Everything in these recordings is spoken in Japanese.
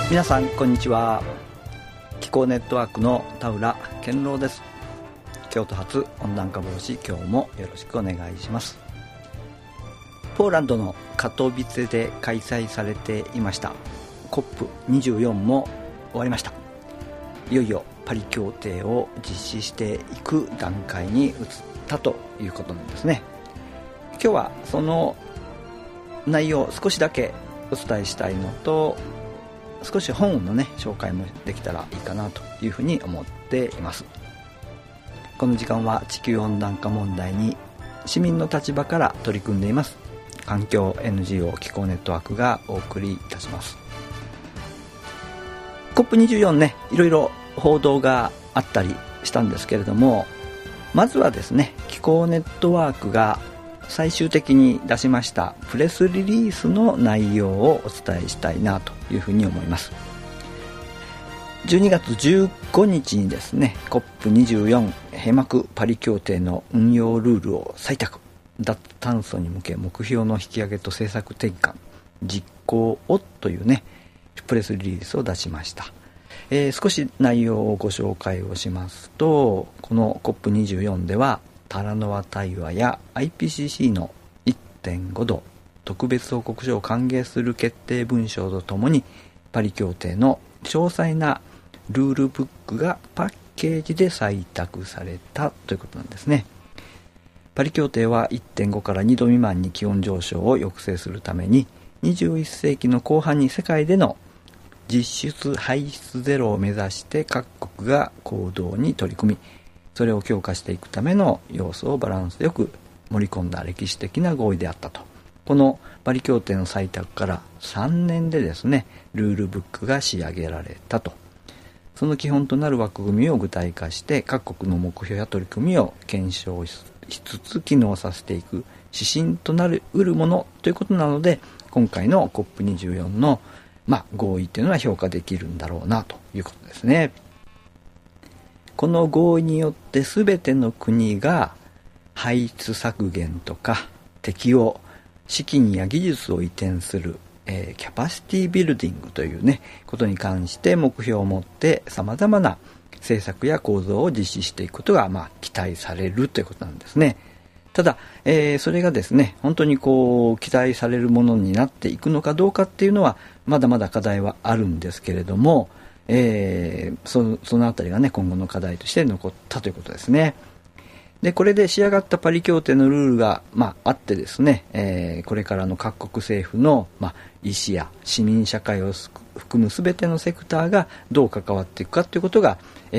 皆さんこんにちは。気候ネットワークの田浦健郎です。京都発温暖化防止、今日もよろしくお願いします。ポーランドのカトビツェで開催されていました COP24 も終わりました。いよいよパリ協定を実施していく段階に移ったということなんですね。今日はその内容を少しだけお伝えしたいのと、少し本のね紹介もできたらいいかなというふうに思っています。この時間は地球温暖化問題に市民の立場から取り組んでいます環境 NGO 気候ネットワークがお送りいたします。 COP24 ね、いろいろ報道があったりしたんですけれども、まずはですね、気候ネットワークが最終的に出しましたプレスリリースの内容をお伝えしたいなというふうに思います。12月15日にですね、 COP24 閉幕パリ協定の運用ルールを採択、脱炭素に向け目標の引き上げと政策転換実行をというねプレスリリースを出しました。少し内容をご紹介をしますと、この COP24 ではタラノワ対話や IPCC の 1.5 度特別報告書を歓迎する決定文書とともにパリ協定の詳細なルールブックがパッケージで採択されたということなんですね。パリ協定は 1.5 から2度未満に気温上昇を抑制するために21世紀の後半に世界での実質排出ゼロを目指して各国が行動に取り組み、それを強化していくための要素をバランスよく盛り込んだ歴史的な合意であったと。このパリ協定の採択から3年でですね、ルールブックが仕上げられたと。その基本となる枠組みを具体化して各国の目標や取り組みを検証しつつ機能させていく指針となるものということなので、今回の COP24 の合意というのは評価できるんだろうなということですね。この合意によって全ての国が排出削減とか適応、資金や技術を移転する、キャパシティビルディングというねことに関して目標を持って様々な政策や構造を実施していくことが期待されるということなんですね。ただ、それがですね本当に期待されるものになっていくのかどうかっていうのはまだまだ課題はあるんですけれども、そのあたりがね今後の課題として残ったということですね。でこれで仕上がったパリ協定のルールが、あってですね、これからの各国政府の、医師や市民社会を含む全てのセクターがどう関わっていくかということが、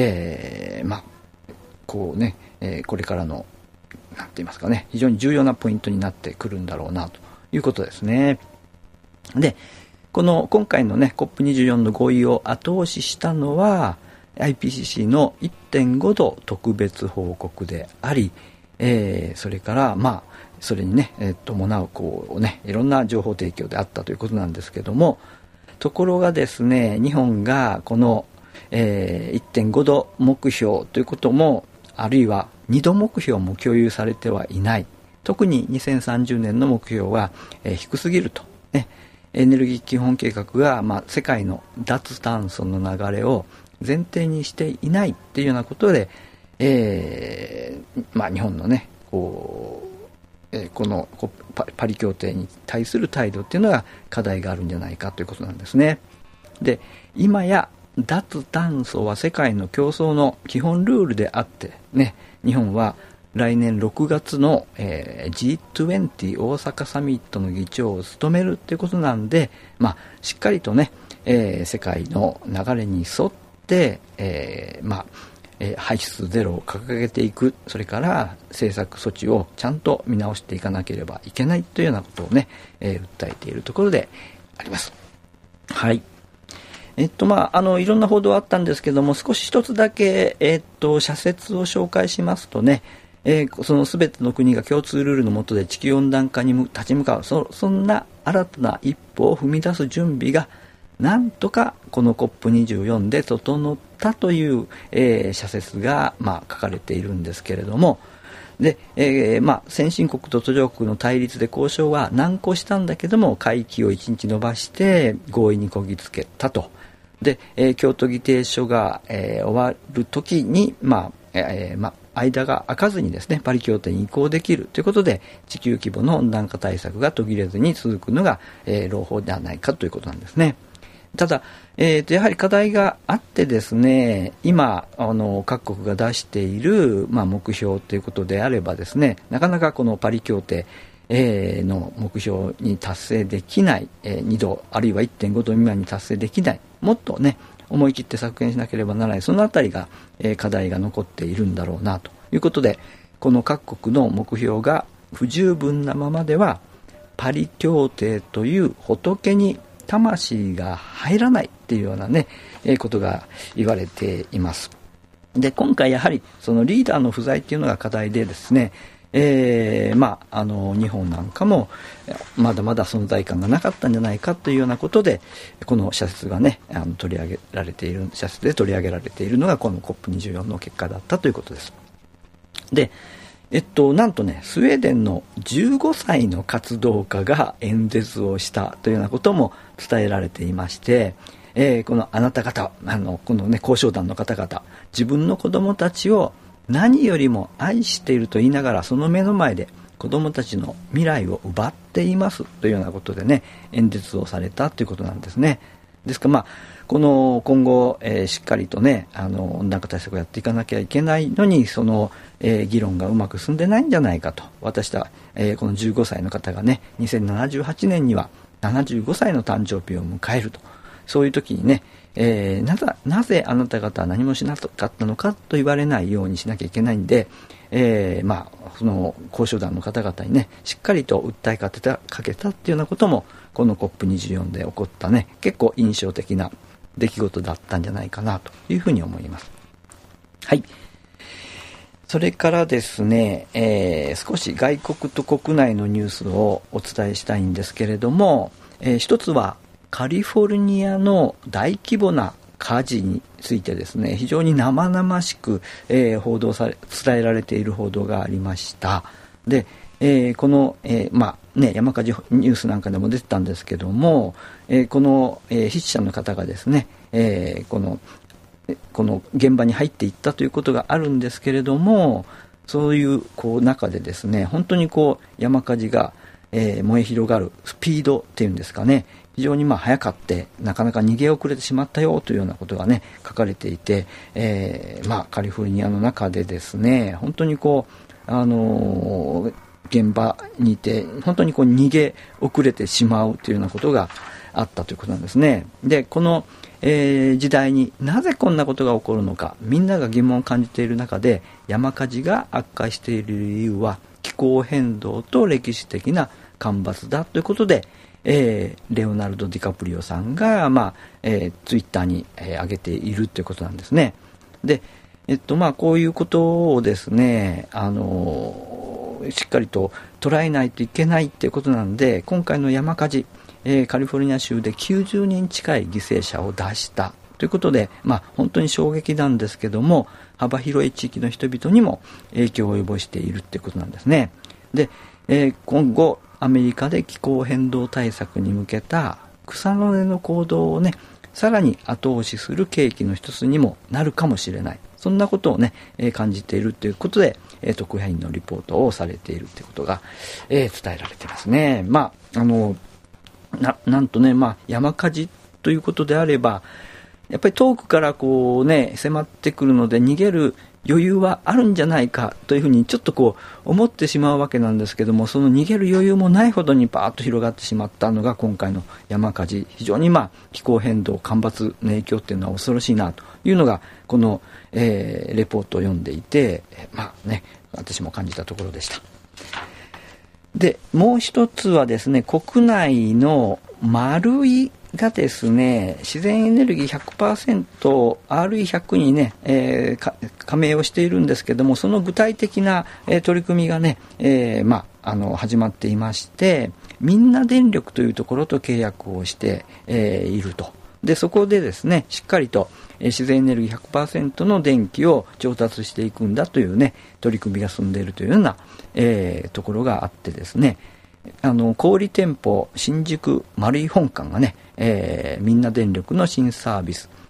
これからのなんて言いますかね、非常に重要なポイントになってくるんだろうなということですね。で今回のね COP24 の合意を後押ししたのは IPCC の 1.5 度特別報告であり、それからそれにね、伴ういろんな情報提供であったということなんですけども、ところがですね、日本がこの、1.5 度目標ということもあるいは2度目標も共有されてはいない。特に2030年の目標は、低すぎると、ね、エネルギー基本計画が、世界の脱炭素の流れを前提にしていないっていうようなことで、日本のねこのパリ協定に対する態度っていうのが課題があるんじゃないかということなんですね。で今や脱炭素は世界の競争の基本ルールであってね、日本は来年6月の、G20 大阪サミットの議長を務めるということなんで、しっかりとね、世界の流れに沿って、排出ゼロを掲げていく、それから政策措置をちゃんと見直していかなければいけないというようなことをね、訴えているところであります。はい。いろんな報道あったんですけども、少し一つだけ、社説を紹介しますとね、その全ての国が共通ルールの下で地球温暖化に立ち向かう、そんな新たな一歩を踏み出す準備がなんとかこの COP24 で整ったという、社説が、書かれているんですけれども、で、先進国と途上国の対立で交渉は難航したんだけども、会期を1日延ばして合意にこぎつけたと。 で、京都議定書が、終わる時に、間が空かずにですね、パリ協定に移行できるということで、地球規模の温暖化対策が途切れずに続くのが、朗報ではないかということなんですね。ただ、やはり課題があってですね、今各国が出している、目標ということであればですね、なかなかこのパリ協定の目標に達成できない、2度あるいは 1.5 度未満に達成できない、もっとね思い切って削減しなければならない、そのあたりが、課題が残っているんだろうなということで、この各国の目標が不十分なままではパリ協定という仏に魂が入らないっていうようなね、ことが言われています。で、今回やはりそのリーダーの不在っていうのが課題でですね、日本なんかもまだまだ存在感がなかったんじゃないかというようなことで、この社説がね取り上げられているのがこの COP24 の結果だったということです。で、なんとね、スウェーデンの15歳の活動家が演説をしたというようなことも伝えられていまして、このあなた方、このね交渉団の方々、自分の子供たちを何よりも愛していると言いながら、その目の前で子供たちの未来を奪っていますというようなことでね、演説をされたということなんですね。ですからこの今後、しっかりとね温暖化対策をやっていかなきゃいけないのに、その、議論がうまく進んでないんじゃないかと。私は、この15歳の方がね2078年には75歳の誕生日を迎えると。そういう時にね、なぜあなた方は何もしなかったのかと言われないようにしなきゃいけないんで、その交渉団の方々にねしっかりと訴えかけたっていうようなことも、この COP24 で起こったね結構印象的な出来事だったんじゃないかなというふうに思います。はい。それからですね、少し外国と国内のニュースをお伝えしたいんですけれども、一つはカリフォルニアの大規模な火事についてですね、非常に生々しく、伝えられている報道がありました。で、この、山火事ニュースなんかでも出てたんですけども、この、筆者の方がですね、この現場に入っていったということがあるんですけれども、そういう中でですね、本当に山火事が、燃え広がるスピードっていうんですかね、非常に速かってなかなか逃げ遅れてしまったよというようなことがね書かれていて、カリフォルニアの中でですね、本当に現場にいて本当に逃げ遅れてしまうというようなことがあったということなんですね。で、この、時代になぜこんなことが起こるのか、みんなが疑問を感じている中で、山火事が悪化している理由は気候変動と歴史的な干ばつだということで、レオナルド・ディカプリオさんが、ツイッターに、上げているということなんですね。で、こういうことをですね、しっかりと捉えないといけないということなので、今回の山火事、カリフォルニア州で90人近い犠牲者を出したということで、本当に衝撃なんですけども、幅広い地域の人々にも影響を及ぼしているということなんですね。で、今後アメリカで気候変動対策に向けた草の根の行動をね、さらに後押しする契機の一つにもなるかもしれない、そんなことをね、感じているということで、特派員のリポートをされているということが、伝えられていますね。なんとね、山火事ということであれば、やっぱり遠くから迫ってくるので逃げる余裕はあるんじゃないかというふうにちょっと思ってしまうわけなんですけども、その逃げる余裕もないほどにバーッと広がってしまったのが今回の山火事。非常に気候変動干ばつの影響っていうのは恐ろしいなというのがこの、レポートを読んでいて、私も感じたところでした。で、もう一つはですね、国内の丸いがですね、自然エネルギー 100% RE100 にね、加盟をしているんですけども、その具体的な、取り組みがね、始まっていまして、みんな電力というところと契約をして、いると。で、そこでですね、しっかりと自然エネルギー 100% の電気を調達していくんだというね、取り組みが進んでいるというような、ところがあってですね、小売店舗新宿丸井本館がね、みんな電力の新サービス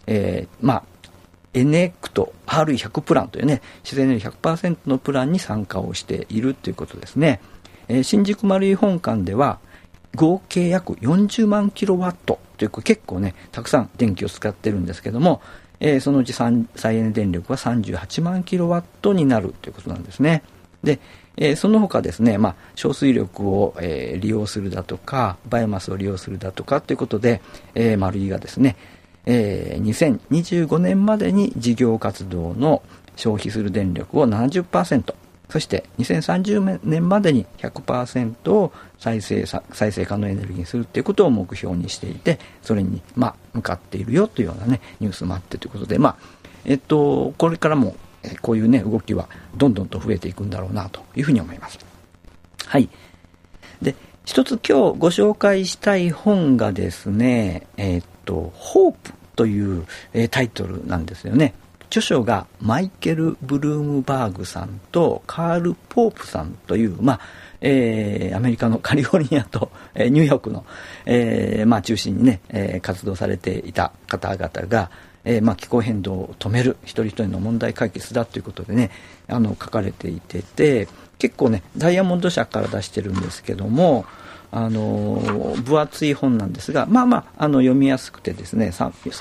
エネクト RE100 プランというね、自然エネルギー 100% のプランに参加をしているということですね。新宿丸井本館では合計約40万キロワットという結構ねたくさん電気を使ってるんですけども、そのうち再エネ電力は38万キロワットになるということなんですね。で、その他ですね、小水力を、利用するだとかバイオマスを利用するだとかということで、丸井がですね、2025年までに事業活動の消費する電力を 70%、そして2030年までに 100% を再生可能エネルギーにするということを目標にしていて、それに向かっているよというようなねニュースもあってということで、これからもこういうね動きはどんどんと増えていくんだろうなというふうに思います。はい。で、一つ今日ご紹介したい本がですね、ホープという、タイトルなんですよね。著書がマイケル・ブルームバーグさんとカール・ポープさんという、アメリカのカリフォルニアと、ニューヨークの、中心にね、活動されていた方々が、気候変動を止める一人一人の問題解決だということでね書かれていて、結構ねダイヤモンド社から出してるんですけども、分厚い本なんですが、読みやすくてですね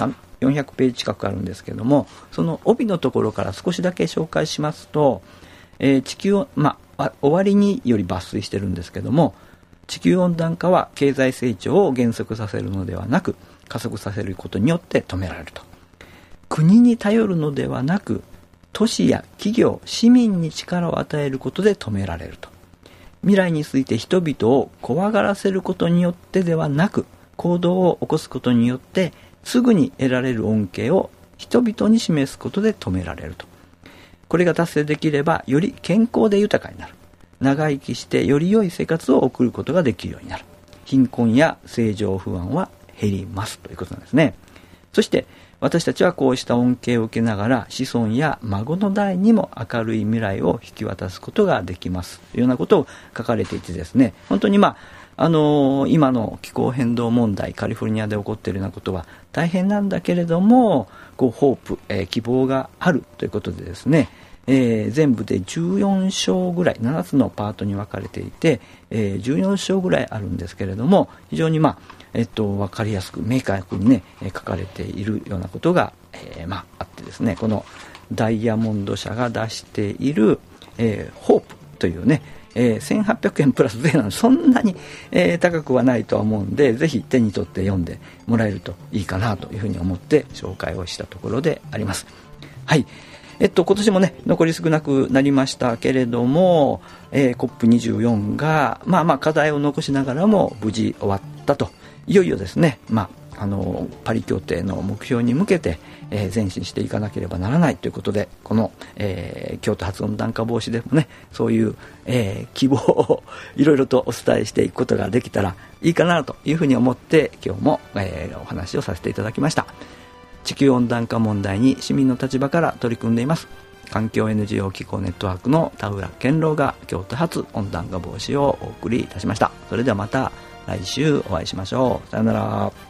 400ページ近くあるんですけども、その帯のところから少しだけ紹介しますと、地球を、終わりにより抜粋してるんですけども、地球温暖化は経済成長を減速させるのではなく加速させることによって止められると。国に頼るのではなく都市や企業、市民に力を与えることで止められると。未来について人々を怖がらせることによってではなく行動を起こすことによってすぐに得られる恩恵を人々に示すことで止められると。これが達成できればより健康で豊かになる。長生きしてより良い生活を送ることができるようになる。貧困や政情不安は減りますということなんですね。そして私たちはこうした恩恵を受けながら子孫や孫の代にも明るい未来を引き渡すことができますというようなことを書かれていてですね、本当に今の気候変動問題、カリフォルニアで起こっているようなことは大変なんだけれども、ホープ、希望があるということでですね、全部で14章ぐらい、7つのパートに分かれていて、14章ぐらいあるんですけれども、非常に分かりやすく明確にね書かれているようなことが、あってですね、このダイヤモンド社が出している、ホープというね、1800円プラス税なのでそんなに、高くはないとは思うんで、ぜひ手に取って読んでもらえるといいかなというふうに思って紹介をしたところであります。はい。今年もね残り少なくなりましたけれども、COP24 が課題を残しながらも無事終わったと。いよいよですね、パリ協定の目標に向けて、前進していかなければならないということで、この、京都発温暖化防止でもねそういう、希望をいろいろとお伝えしていくことができたらいいかなというふうに思って今日も、お話をさせていただきました。地球温暖化問題に市民の立場から取り組んでいます環境 NGO 気候ネットワークの田浦健郎が京都発温暖化防止をお送りいたしました。それではまた来週お会いしましょう。さよなら。